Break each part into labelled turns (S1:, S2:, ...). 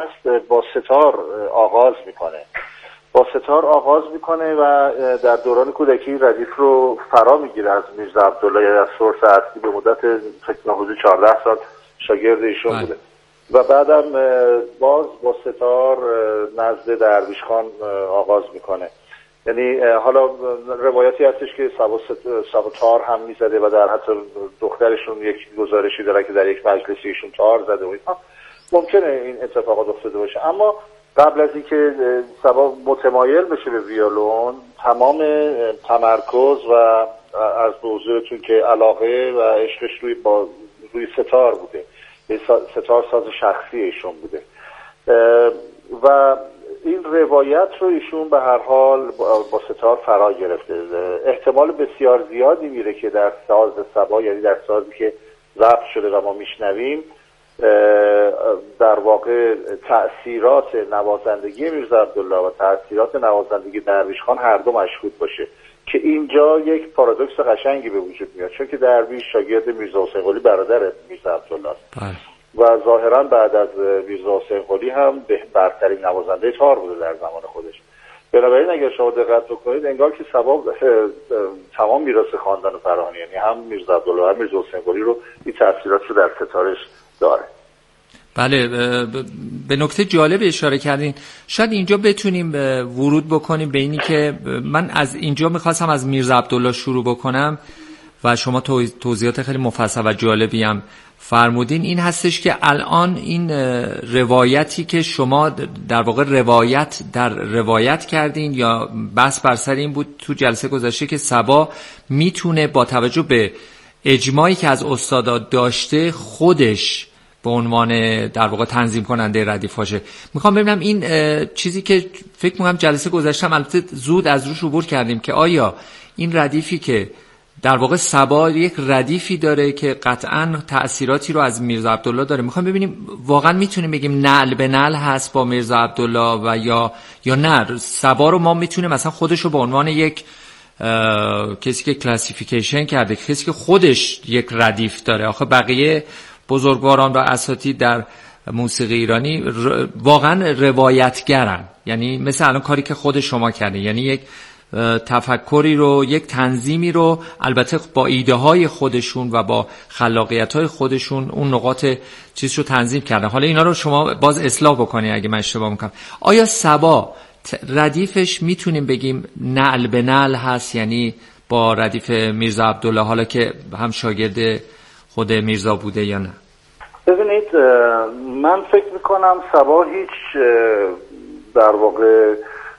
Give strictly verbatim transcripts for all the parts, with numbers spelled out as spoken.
S1: هست با ستار آغاز میکنه با ستار آغاز میکنه و در دوران کودکی ردیف رو فرا میگیره از میرزا عبدالله از سورس اصلی. به مدت فکر کنم حدود چهارده سال شاگرد ایشون بوده و بعدم باز با ستار نزد درویش خان آغاز میکنه. یعنی حالا روایتی هستش که سبا تار هم میزده و در حتی دخترشون یک گزارشی داره که در یک مجلسی ایشون تار زده و اینا. ممکنه این اتفاقات افتاده باشه، اما قبل از اینکه سبا متمایل بشه به ویولون تمام تمرکز و از حضورتون که علاقه و عشقش روی با روی ستار بوده. ستار ساز شخصی ایشون بوده و این روایت رو ایشون به هر حال با ستار فرا گرفته. احتمال بسیار زیادی میره که در ساز سبا، یعنی در سازی که ضبط شده و ما میشنویم، در واقع تأثیرات نوازندگی میرزا عبدالله و تأثیرات نوازندگی درویش خان هر دو مشهود باشه که اینجا یک پارادوکس قشنگی به وجود میاد، چون که درویش شاگرد میرزا حسین قلی برادر میرزا عبدالله است و ظاهرا بعد از میرزا حسین قلی هم به برترین نوازنده تار بوده در زمان خودش. بنابراین اگر شما دقت بکنید انگار که سبا تمام میراث خاندان فراهانی، یعنی هم میرزا عبدالله و هم میرزا حسین قلی رو این تأثیرات رو در ستارش داره.
S2: بله، به نکته جالب اشاره کردین. شاید اینجا بتونیم ورود بکنیم به اینی که من از اینجا میخواستم از میرزا عبدالله شروع بکنم و شما توضیحات خیلی مفصل و جالبی هم فرمودین. این هستش که الان این روایتی که شما در واقع روایت در روایت کردین یا بحث بر سر این بود تو جلسه گذشته که سبا میتونه با توجه به اجماعی که از استادا داشته خودش به عنوان در واقع تنظیم کننده ردیف باشه. میخوام ببینم این چیزی که فکر میکنم جلسه گذشتم البته زود از روش عبور کردیم که آیا این ردیفی که در واقع سبا یک ردیفی داره که قطعاً تأثیراتی رو از میرزا عبدالله داره، میخوام ببینیم واقعا میتونیم بگیم نعل به نعل هست با میرزا عبدالله و یا یا نه سبا رو ما میتونیم مثلا خودش رو به عنوان یک کسی که کلاسیفیکیشن کرده، کسی که خودش یک ردیف داره. آخه بقیه بزرگواران و اساتید در موسیقی ایرانی واقعا روایتگرن، یعنی مثل الان کاری که خود شما کرده، یعنی یک تفکری رو، یک تنظیمی رو، البته با ایده های خودشون و با خلاقیت های خودشون اون نقاط چیز رو تنظیم کردن. حالا اینا رو شما باز اصلاح بکنی اگه من اشتباه میکنم. آیا سبا ردیفش میتونیم بگیم نعل به نعل هست، یعنی با ردیف میرزا عبدالله، حالا که هم شاگرد خود میرزا بوده یا نه؟
S1: ببینید من فکر میکنم سبا هیچ در واقع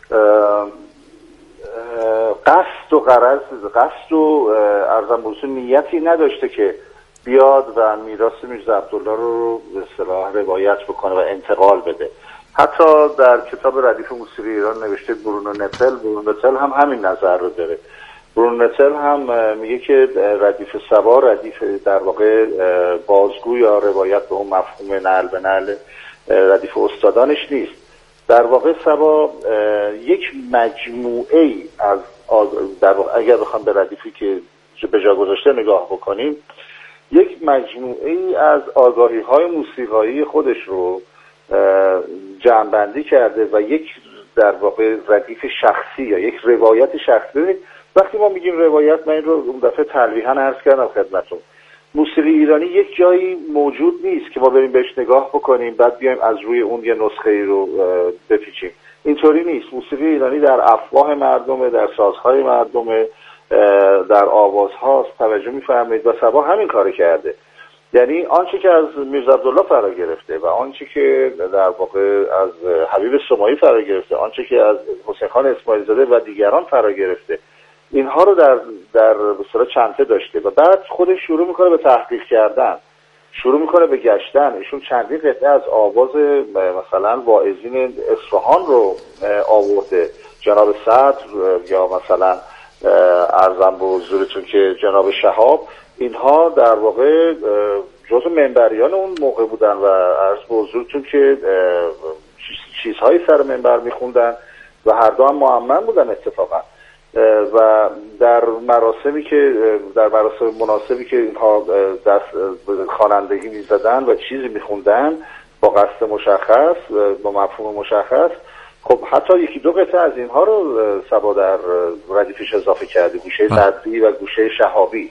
S1: قصد و غرض قصد و عرضم بزرگ نیتی نداشته که بیاد و میراث میرزا عبدالله رو به اصطلاح روایت بکنه و انتقال بده. حتی در کتاب ردیف موسیقی ایران نوشته برونو نتل برونو نتل هم همین نظر رو داره. برونو نتل هم میگه که ردیف سبا ردیف در واقع بازگو یا روایت به اون مفهوم نعل به نعل ردیف استادانش نیست. در واقع سبا یک مجموعه ای از در واقع اگر بخوام به ردیفی که به جا گذاشته نگاه بکنیم، یک مجموعه ای از آگاهی های موسیقایی خودش رو جمع‌بندی کرده و یک در واقع ردیف شخصی یا یک روایت شخصی. وقتی ما میگیم روایت، من این رو اون دفعه تلویحاً عرض کردم خدمتتون، موسیقی ایرانی یک جایی موجود نیست که ما بریم بهش نگاه بکنیم بعد بیایم از روی اون یه نسخه ای رو بپیچیم. اینطوری نیست. موسیقی ایرانی در افواه مردمه، در سازهای مردمه، در آوازهاست. توجه می‌فرمایید و سبا همین کارو کرده. یعنی آنچه که از میرزا عبدالله فرا گرفته و آنچه که در واقع از حبیب سماعی فرا گرفته، آنچه که از حسین خان اسماعیل زاده و دیگران فرا گرفته، اینها رو در در بسیار چنته داشته و بعد خودش شروع میکنه به تحقیق کردن، شروع میکنه به گشتن. ایشون چندین قطعه از آواز مثلا واعظین اصفهان رو آورده، جناب صدر یا مثلا ارزم به حضورتون که جناب شهاب، اینها در واقع جزو منبریان اون موقع بودن و عرض به حضورتون که چیزهایی سر منبر میخوندن و هر دو هم مؤمن بودن اتفاقا. و در مراسمی که در مراسم مناسبی که اینها دست خوانندگی میزدن و چیزی میخوندن، با قصد مشخص، با مفهوم مشخص. خب حتی یکی دو قطعه از اینها رو سبا در ردیفش اضافه کرده، گوشه صدری و گوشه شهابی.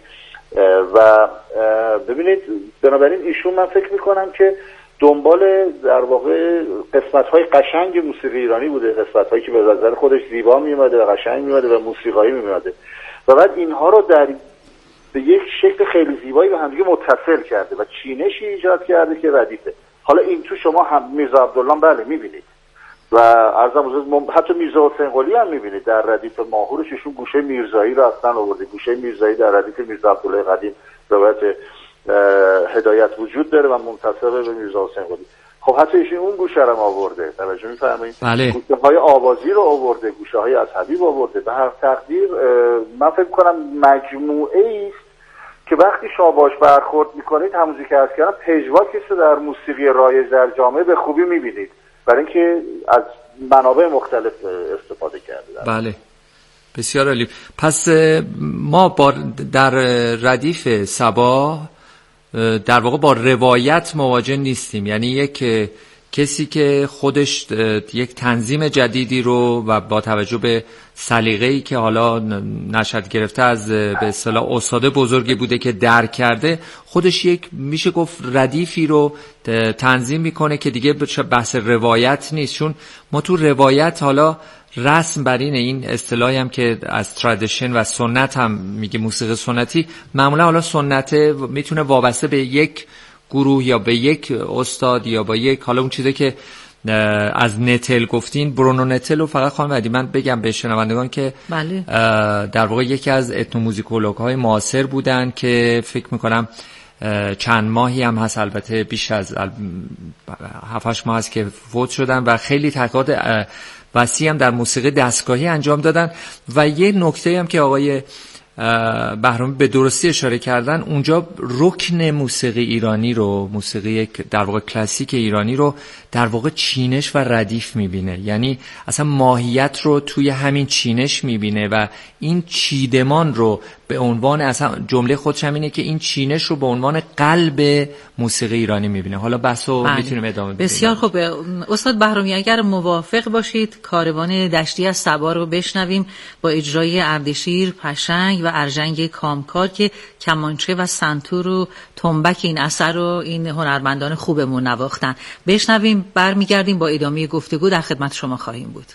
S1: و ببینید بنابراین ایشون من فکر میکنم که دنبال در واقع قسمت‌های قشنگ موسیقی ایرانی بوده، قسمت‌هایی که به نظر خودش زیبا میومده و قشنگ میومده و موسیقایی میومده و بعد اینها رو در به یک شکل خیلی زیبایی به همدیگه متصل کرده و چینشی ایجاد کرده که ردیفه. حالا این تو شما هم میرزا عبدالله بله میبینید و عرضم حتی میرزا حسین قلی هم میبینید در ردیف ماهورش ایشون گوشه میرزایی رو اصلا آورده. گوشه میرزایی در ردیف میرزا عبدالله قدیم روایت هدایت وجود داره و منتسب به میرزا حسین قلی. خب حتی ایشون اون گوشه رو آورده، توجه می‌فرمایید؟
S2: بله.
S1: گوشه های آوازی رو آورده، گوشه های از حبیب آورده. به هر تقدیر من فکر کنم مجموعه است که وقتی شما باش برخورد میکنید همونجوری که عرض کردم پژواکی رو در موسیقی رایج در جامعه به خوبی میبینید، برای اینکه از منابع مختلف استفاده کرده.
S2: بله بسیار عالی. پس ما با در ردیف صبا در واقع با روایت مواجه نیستیم، یعنی یک کسی که خودش یک تنظیم جدیدی رو و با توجه به سلیقه‌ای که حالا نشأت گرفته از به اصطلاح استاد بزرگی بوده که درک کرده، خودش یک میشه گفت ردیفی رو تنظیم میکنه که دیگه بحث روایت نیست. چون ما تو روایت حالا رسم بر اینه، این اصطلاحی هم که از ترادیشن و سنت هم میگه موسیقی سنتی، معمولا حالا سنت میتونه وابسته به یک گروه یا به یک استاد یا با یک حالا اون چیزی که از نتل گفتین، برونو نتل رو فقط خواهم ودی من بگم به شنوندگان که
S3: بله.
S2: در واقع یکی از اتنوموزیکولوگ‌های معاصر بودن که فکر میکنم چند ماهی هم هست، البته بیش از هفت هشت ماه هست که فوت شدن و خیلی تحقیقات وسیع هم در موسیقی دستگاهی انجام دادن. و یه نکته هم که آقای بهرامی به درستی اشاره کردن، اونجا رکن موسیقی ایرانی رو، موسیقی در واقع کلاسیک ایرانی رو در واقع چینش و ردیف میبینه، یعنی اصلا ماهیت رو توی همین چینش میبینه و این چیدمان رو به عنوان، اصلا جمله خودش هم اینه که این چینش رو به عنوان قلب موسیقی ایرانی میبینه. حالا بحثو
S3: بله.
S2: میتونیم ادامه بدیم.
S3: بسیار خوب استاد بهرامی، اگر موافق باشید کاروان دشتی از صبا رو بشنویم با اجرای اردشیر پشنگ و ارژنگ کامکار که کمانچه و سنتور و تنبک این اثر رو این هنرمندان خوبمون نواختن. بشنویم، برمیگردیم با ادامه گفتگو در خدمت شما خواهیم بود.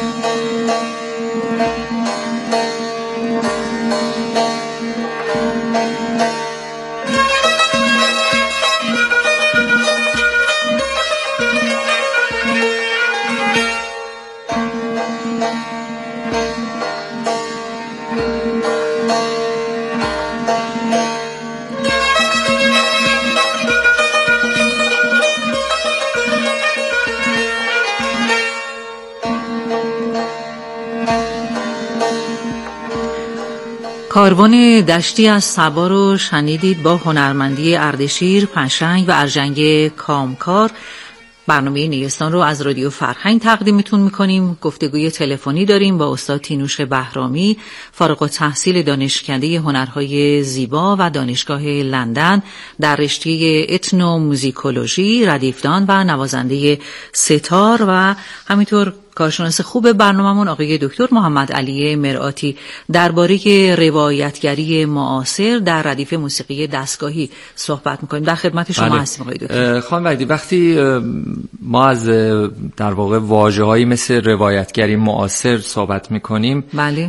S3: کاروان دشتی از صبا رو شنیدید با هنرمندی اردشیر، پشنگ و ارژنگ کامکار. برنامه نیستان رو از رادیو فرهنگ تقدیمتون میکنیم. گفتگوی تلفنی داریم با استاد تینوش بهرامی، فارغ التحصیل دانشکده هنرهای زیبا و دانشگاه لندن در رشته اتنوموزیکولوژی، ردیفدان و نوازنده ستار و همینطور کارشناس خوب برنامه‌مون آقای دکتر محمد علی مرآتی درباره روایتگری معاصر در ردیف موسیقی دستگاهی صحبت می‌کنیم. در خدمت شما
S2: بله.
S3: هستیم آقای دکتر.
S2: خانم وحیدی، وقتی ما از در واقع واژه‌هایی مثل روایتگری معاصر صحبت می‌کنیم،
S3: بله.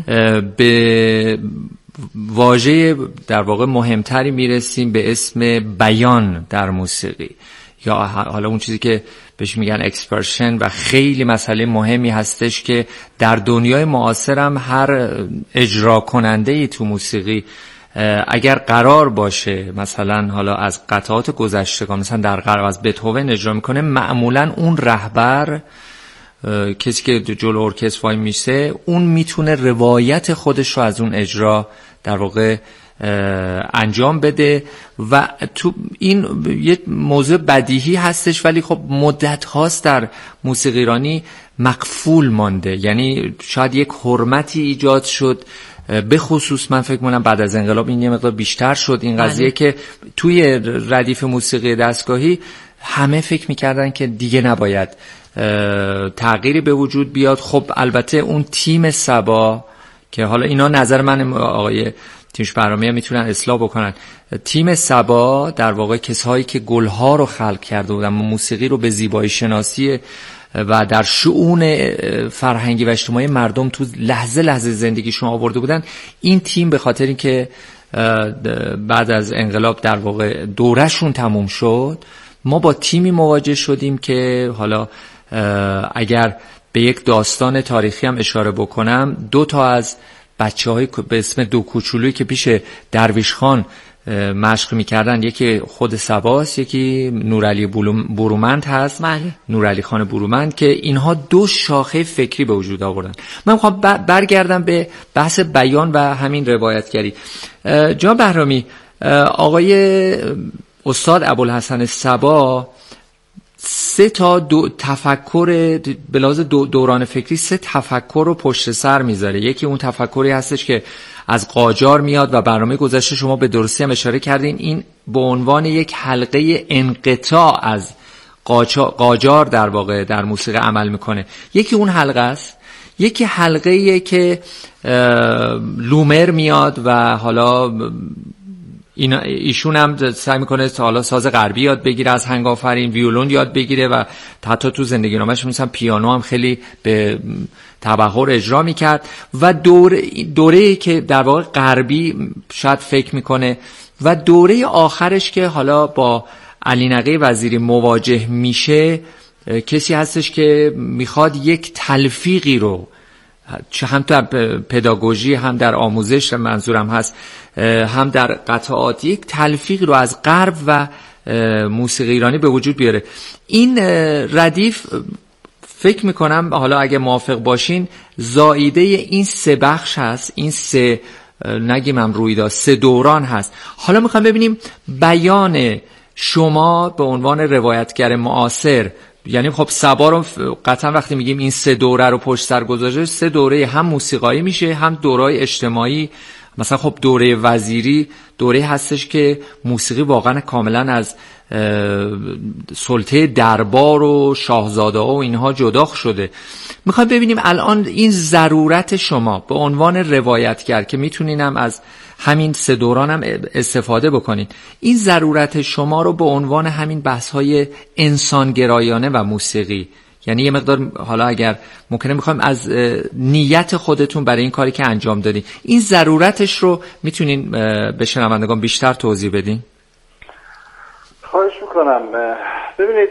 S2: به واژه در واقع مهمتری میرسیم به اسم بیان در موسیقی، یا حالا اون چیزی که بهش میگن اکسپرشن، و خیلی مسئله مهمی هستش که در دنیای معاصر هم هر اجرا کننده‌ای تو موسیقی اگر قرار باشه مثلا حالا از قطعات گذشتگان، مثلا در قرار از بتهوون اجرا میکنه، معمولا اون رهبر، کسی که جلو ارکستر وای میشه، اون میتونه روایت خودش رو از اون اجرا در واقع انجام بده. و تو این یه موضوع بدیهی هستش، ولی خب مدت هاست در موسیقی ایرانی مقفول مانده. یعنی شاید یک حرمتی ایجاد شد، به خصوص من فکر می‌کنم بعد از انقلاب این یه مقدار بیشتر شد این قضیه که توی ردیف موسیقی دستگاهی همه فکر می‌کردن که دیگه نباید تغییری به وجود بیاد. خب البته اون تیم صبا، که حالا اینا نظر من، آقای تینوش بهرامی میتونن اصلاح بکنن، تیم صبا در واقع کسایی که گلها رو خلق کرده بودن، موسیقی رو به زیبایی شناسی و در شؤون فرهنگی و اجتماعی مردم تو لحظه لحظه زندگیشون آورده بودن. این تیم به خاطر اینکه بعد از انقلاب در واقع دورهشون تموم شد، ما با تیمی مواجه شدیم که حالا اگر به یک داستان تاریخی هم اشاره بکنم، دو تا از بچه‌های به اسم دو کوچولویی که پیش درویش خان مشق می‌کردن، یکی خود صباست، یکی نورعلی برومند هست،
S3: بله.
S2: نورعلی خان برومند، که اینها دو شاخه فکری به وجود آوردن. من می‌خوام برگردم به بحث بیان و همین روایتگری. جناب بهرامی، آقای استاد ابوالحسن صبا سه تا دو تفکر به لحاظ دو دوران فکری سه تفکر رو پشت سر میذاره. یکی اون تفکری هستش که از قاجار میاد و برنامه گذشته شما به درستی هم اشاره کردین، این به عنوان یک حلقه انقطاع از قاجار در واقع در موسیقی عمل میکنه. یکی اون حلقه است. یکی حلقه‌ایه که لومر میاد و حالا این ایشون هم سعی میکنه تا حالا ساز غربی یاد بگیره، از هنگافرین ویولون یاد بگیره و حتی تو زندگی نامش مثلا پیانو هم خیلی به تبحر اجرا میکرد. و دوره دوره‌ای که در واقع غربی شاید فکر میکنه، و دوره آخرش که حالا با علی نقی وزیری مواجه میشه، کسی هستش که میخواد یک تلفیقی رو هم در پداگوژی، هم در آموزش منظورم هست، هم در قطعات، یک تلفیق رو از غرب و موسیقی ایرانی به وجود بیاره. این ردیف فکر میکنم، حالا اگه موافق باشین، زائیده این سه بخش هست، این سه نگیم هم رویداد، سه دوران هست. حالا میخوام ببینیم بیان شما به عنوان روایتگر معاصر، یعنی خب صبا رو قطعا وقتی میگیم این سه دوره رو پشت سر گذاشته، سه دوره هم موسیقایی میشه، هم دوره‌های اجتماعی. مثلا خب دوره وزیری دوره هستش که موسیقی واقعا کاملا از سلطه دربار و شاهزاده و اینها جدا شده. میخوایم ببینیم الان این ضرورت شما به عنوان روایتگر، که میتونین هم از همین سه دوران هم استفاده بکنین، این ضرورت شما رو به عنوان همین بحث‌های انسانگرایانه و موسیقی، یعنی یه مقدار حالا اگر ممکنه میخوایم از نیت خودتون برای این کاری که انجام دادین، این ضرورتش رو میتونین به شنوندگان بیشتر توضیح بدین؟
S1: خواهش میکنم. ببینید،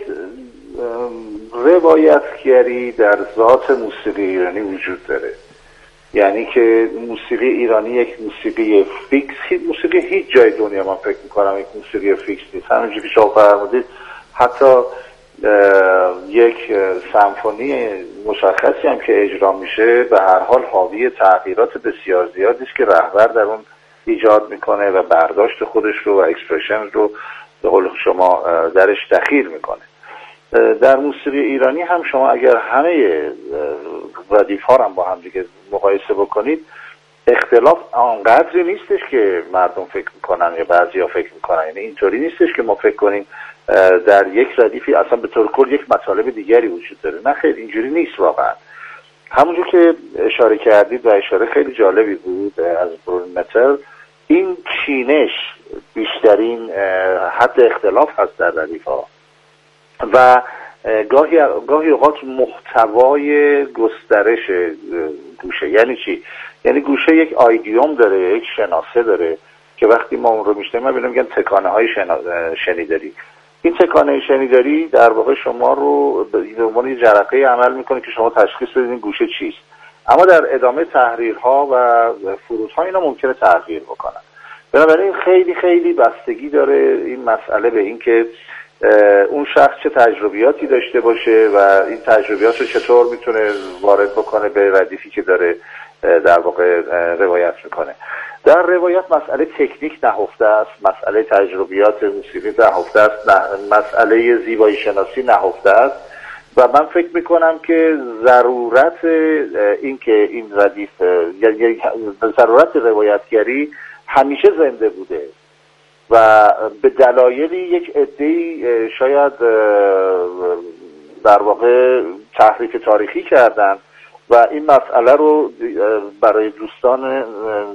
S1: روایتگری در ذات موسیقی ایرانی وجود داره. یعنی که موسیقی ایرانی یک موسیقی فیکس، موسیقی هیچ جای دنیا من فکر میکنم یک موسیقی فیکس نیست. همونجوری که شما فرمودید حتی یک سمفونی مشخصی هم که اجرا میشه به هر حال حاوی تغییرات بسیار زیادی است که رهبر در اون ایجاد میکنه و برداشت خودش رو و اکسپرشن رو به قول شما درش دخیل میکنه. در موسیقی ایرانی هم شما اگر همه ردیف ها رو هم با هم دیگه مقایسه بکنید، اختلاف آنقدری نیستش که مردم فکر میکنن یا بعضی ها فکر میکنن. یعنی اینطوری نیستش که ما فکر کنیم در یک ردیفی اصلا به طور کل یک مطالب دیگری وجود داره. نه خیلی اینجوری نیست واقعا. همونجور که اشاره کردید و اشاره خیلی جالبی بود از برون متر، این چینش بیشترین حد اختلاف هست در ردیف ها و گاهی گاهی اوقات محتوای گسترش گوشه. یعنی چی؟ یعنی گوشه یک آیدیوم داره، یک شناسه داره که وقتی ما اون رو میشنیم ما میگن تکانه های شنا... شنیداری. این تکانه شنیداری در واقع شما رو به عنوان جرقه عمل میکنه که شما تشخیص بدید این گوشه چیست. اما در ادامه تحریرها و فرودها اینا ممکنه تغییر بکنن. بنابراین خیلی خیلی بستگی داره این مسئله به این که اون شخص چه تجربیاتی داشته باشه و این تجربیات رو چطور میتونه وارد بکنه به ردیفی که داره در واقع روایت میکنه. در روایت مسئله تکنیک نهفته است، مسئله تجربیات موسیقی نهفته است، مسئله زیبایی شناسی نهفته است و من فکر میکنم که ضرورت این که این ردیف یعنی ضرورت روایتگری همیشه زنده بوده و به دلایلی یک عده‌ای شاید در واقع تحریف تاریخی کردن و این مسئله رو برای دوستان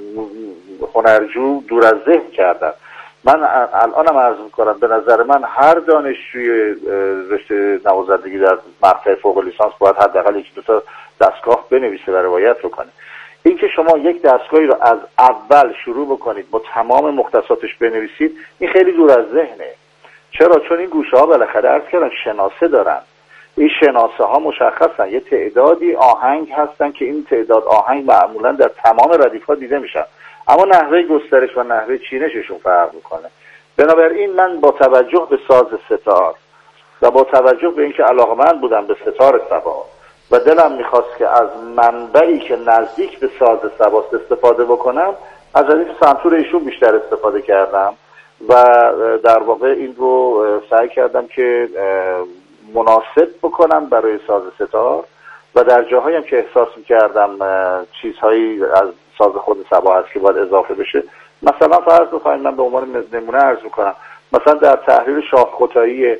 S1: هنرجو دور از ذهن کردن. من الانم عرض میکنم به نظر من هر دانشجوی رشته نوازندگی در مقطع فوق لیسانس باید حداقل یک دو تا دستگاه بنویسه و روایت رو کنه. اینکه شما یک دستگاهی رو از اول شروع بکنید با تمام مختصاتش بنویسید، این خیلی دور از ذهنه. چرا؟ چون این گوشه ها بالاخره عرض کردم شناسه دارن. این شناسه ها مشخصن، یه تعدادی آهنگ هستن که این تعداد آهنگ معمولا در تمام ردیف ها دیده میشن، اما نحوه گسترش و نحوه چینششون فرق میکنه. بنابراین من با توجه به ساز ستار و با توجه به اینکه علاقه‌مند بودم به ستار سبا و دلم میخواست که از منبعی که نزدیک به ساز سباست استفاده بکنم، از ردیف سنتور ایشون بیشتر استفاده کردم و در واقع این رو سعی کردم که مناسب بکنم برای ساز ستار و در جاهایی هم که احساس میکردم چیزهایی از ساز خود سبا هست که باید اضافه بشه. مثلا فرض بکنید، من به عنوان نمونه عرض میکنم، مثلا در تحریر شاه ختایی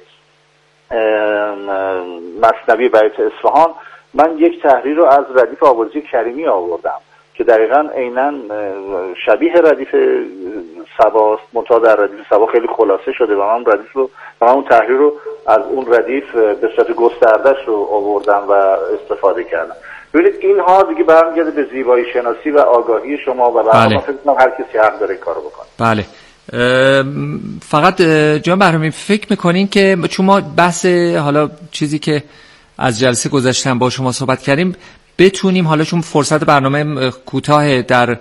S1: مثنوی بیت اصفهان من یک تحریر رو از ردیف آوازی کریمی آوردم که دقیقاً عیناً شبیه ردیف سباست، منتها در ردیف سبا خیلی خلاصه شده و من ردیف رو و من اون تحریر رو از اون ردیف به صورت گسترده‌اش رو آوردم و استفاده کردم. ببینید اینها دیگه برمیگرده به زیبایی شناسی و آگاهی شما و برای فکر کنم هر کسی حق داره این کارو بکنه.
S2: بله. فقط جناب بهرامی فکر میکنین که چون ما بحث حالا چیزی که از جلسه گذشتن با شما صحبت کردیم بتونیم حالا چون فرصت برنامه کوتاه در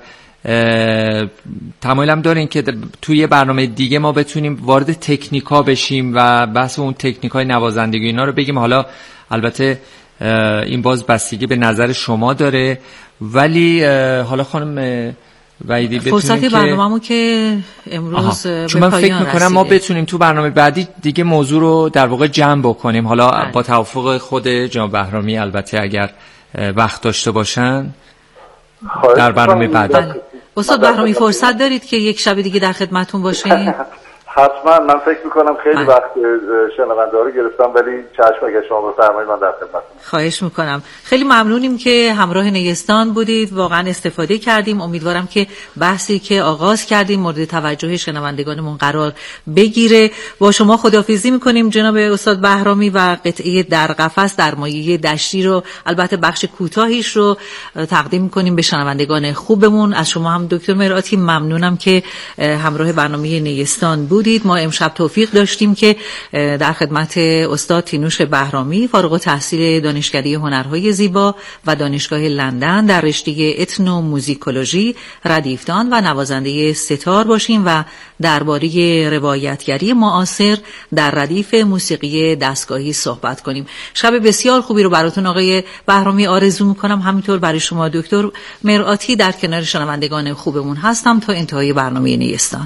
S2: تمایلم دارین که توی برنامه دیگه ما بتونیم وارد تکنیکا بشیم و بحث اون تکنیکای نوازندگی اینا رو بگیم. حالا البته این باز بستگی به نظر شما داره، ولی حالا خانم وحیدی بتونیم
S3: فرصت برنامه‌مو که امروز به
S2: چون من فکر میکنم ما بتونیم تو برنامه بعدی دیگه موضوع رو در واقع جمع بکنیم، حالا بله. با توافق خود جناب بهرامی البته اگر وقت داشته باشن در برنامه بعدی.
S3: بله. استاد بهرامی فرصت دارید که یک شب دیگه در خدمتون باشیم؟
S1: حتما. من فکر میکنم خیلی وقت شنونده ها رو گرفتم، ولی چشم اگه شما بفرمایید من در خدمتتونم.
S3: خواهش میکنم. خیلی ممنونیم که همراه نیستان بودید، واقعا استفاده کردیم. امیدوارم که بحثی که آغاز کردیم مورد توجه شنوندگانمون قرار بگیره. با شما خداحافظی میکنیم جناب استاد بهرامی و قطعه در قفس در مایه دشتی رو، البته بخش کوتاهیش رو تقدیم میکنیم به شنوندگان خوبمون. از شما هم دکتر مرآتی ممنونم که همراه برنامه نیستان بودید. ما امشب توفیق داشتیم که در خدمت استاد تینوش بهرامی فارغ التحصیل دانشکده هنرهای زیبا و دانشگاه لندن در رشته اتنو موزیکولوژی ردیفدان و نوازنده ستار باشیم و درباره روایتگری معاصر در ردیف موسیقی دستگاهی صحبت کنیم. شب بسیار خوبی رو براتون آقای بهرامی آرزو میکنم. همینطور برای شما دکتر مرآتی در کنار شنوندگان خوبمون هستم تا انتهای برنامه نیستان.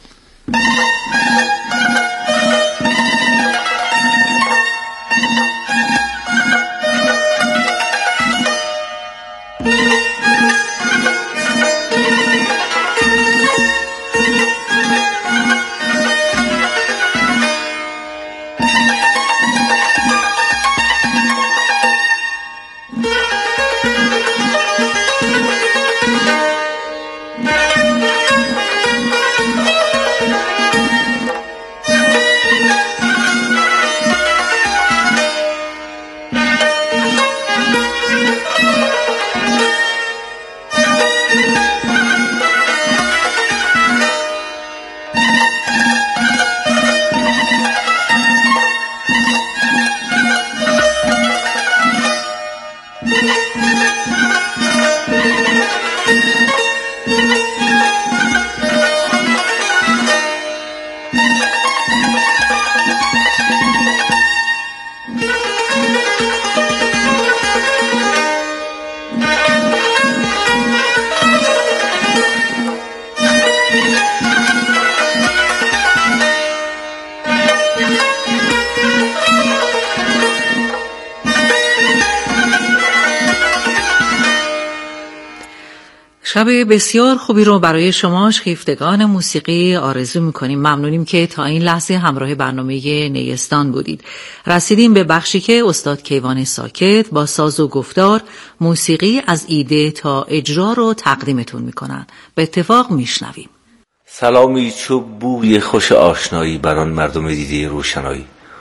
S3: شب بسیار خوبی رو برای شما شیفتگان موسیقی آرزو میکنیم. ممنونیم که تا این لحظه همراه برنامه نیستان بودید. رسیدیم به بخشی که استاد کیوان ساکت با ساز و گفتار موسیقی از ایده تا اجرا رو تقدیمتون میکنن. به اتفاق میشنویم.
S4: سلامی چو بوی خوش آشنایی بر آن مردم دیده روشنایی،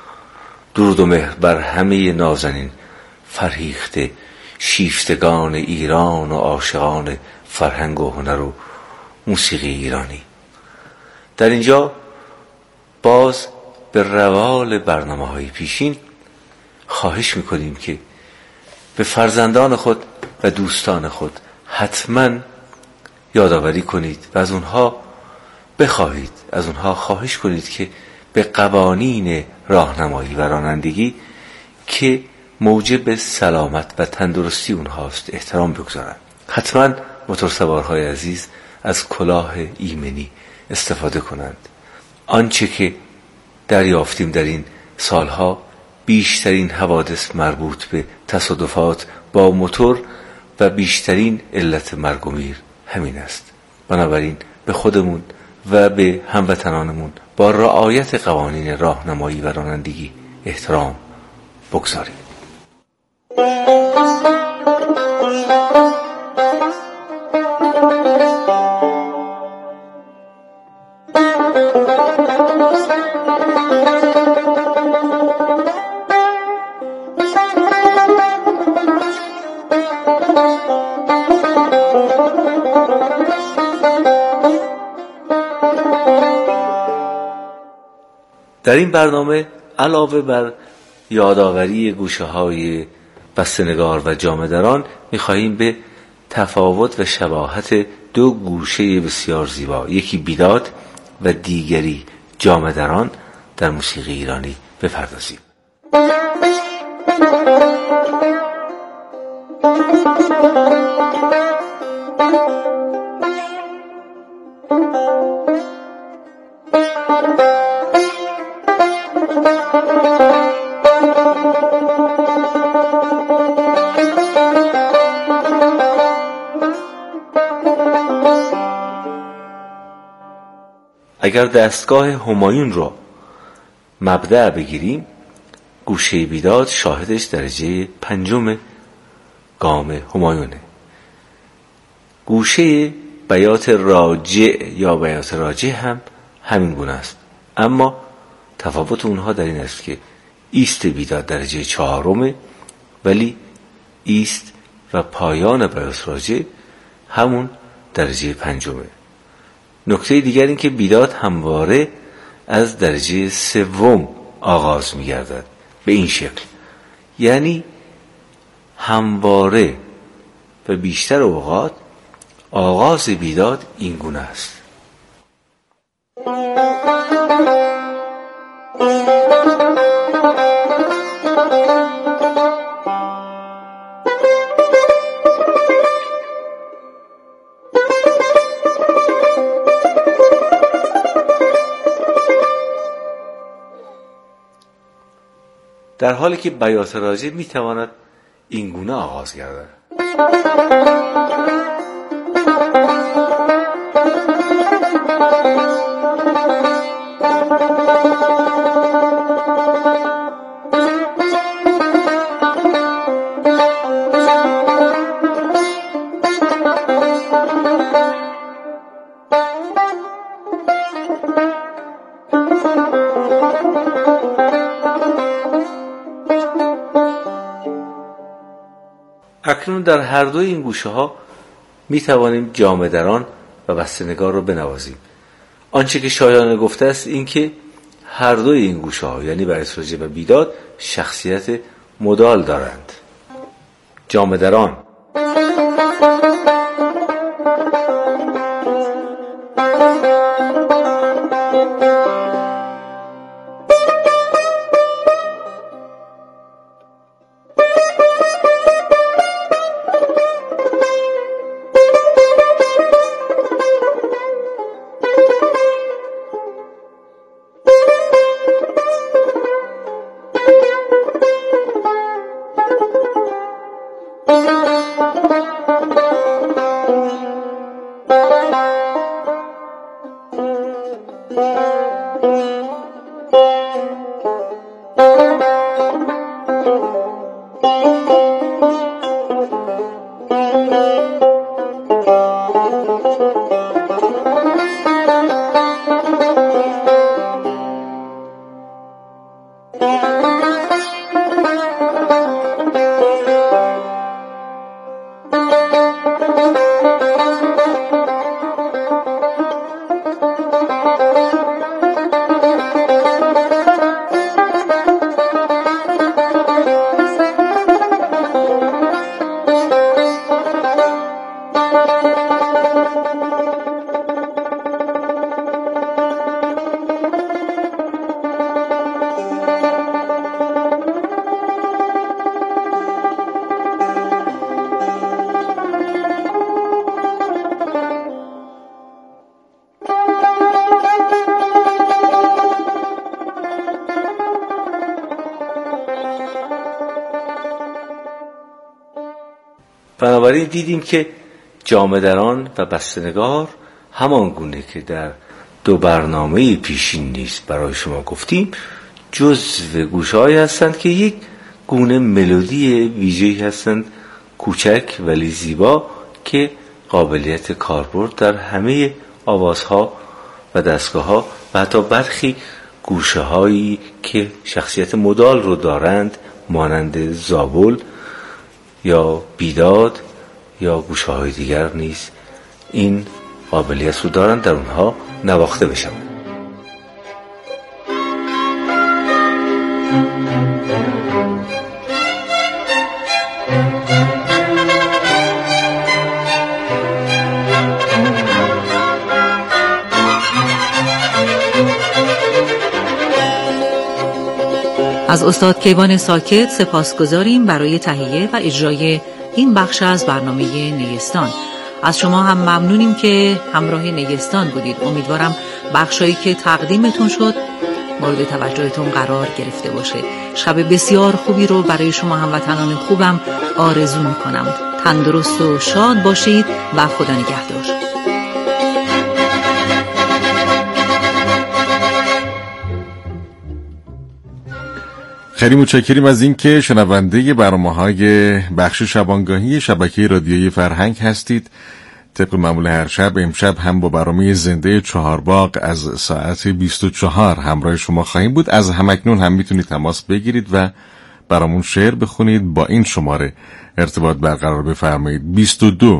S4: درود و مهر بر همه نازنین فرهیخته شیفتگان ایران و عاشقان فرهنگ و هنر و موسیقی ایرانی. در اینجا باز به روال برنامه‌های پیشین خواهش میکنیم که به فرزندان خود و دوستان خود حتما یادآوری کنید و از اونها بخواهید، از اونها خواهش کنید که به قوانین راهنمایی و رانندگی که موجب سلامت و تندرستی اونهاست احترام بگذارند. حتما موتورسوارهای عزیز از کلاه ایمنی استفاده کنند. آنچه که دریافتیم در این سالها بیشترین حوادث مربوط به تصادفات با موتور و بیشترین علت مرگ و میر همین است. بنابراین به خودمون و به هموطنانمون با رعایت قوانین راهنمایی و رانندگی احترام بگذاریم. در این برنامه علاوه بر یادآوری گوشه‌های بسته‌نگار و جامه‌دران می‌خواهیم به تفاوت و شباهت دو گوشه بسیار زیبا، یکی بیداد و دیگری جامه‌دران در موسیقی ایرانی بپردازیم. اگر دستگاه همایون را مبدأ بگیریم، گوشه بیداد شاهدش درجه پنجم گام همایونه. گوشه بیات راجع یا بیات راجع هم همین گونه است، اما تفاوت اونها در این است که ایست بیداد درجه چهارمه، ولی ایست و پایان بیات راجع همون درجه پنجمه. نکته دیگر این که بیداد همواره از درجه سوم آغاز می گردد به این شکل، یعنی همواره و بیشتر اوقات آغاز بیداد این گونه است. در حالی که بیات راجع می تواند این گونه آغاز گردد. اکنون در هر دوی این گوشه ها می توانیم جامه دران و بسته‌نگار را بنوازیم. آنچه که شایانه گفته است این که هر دوی این گوشه ها یعنی بیات راجع و بیداد شخصیت مدال دارند. جامه دران بنابراین دیدیم که جامه دران و بسته‌نگار همان گونه که در دو برنامه پیشین نیست برای شما گفتیم جزو گوشه‌هایی هستند که یک گونه ملودی ویژه‌ای هستند، کوچک ولی زیبا، که قابلیت کاربرد در همه آوازها و دستگاه‌ها و حتی برخی گوشه‌هایی که شخصیت مدال رو دارند مانند زابل یا بیداد یا گوشه‌های دیگر نیز این قابلیت رو دارند در اونها نواخته بشن.
S3: از استاد کیوان ساکت سپاسگزاریم برای تهیه و اجرای این بخش از برنامه نیستان. از شما هم ممنونیم که همراه نیستان بودید. امیدوارم بخشایی که تقدیمتون شد مورد توجهتون قرار گرفته باشه. شب بسیار خوبی رو برای شما هموطنان خوبم آرزو میکنم. تندرست و شاد باشید و خدا نگهدار.
S5: خیلی متشکریم از اینکه شنونده برنامه‌های بخش شبانگاهی شبکه رادیویی فرهنگ هستید. طبق معمول هر شب، امشب هم با برنامه زنده چهارباغ از ساعت بیست و چهار همراه شما خواهیم بود. از همکنون هم میتونید تماس بگیرید و برامون شعر بخونید. با این شماره ارتباط برقرار بفرمایید: بیست و دو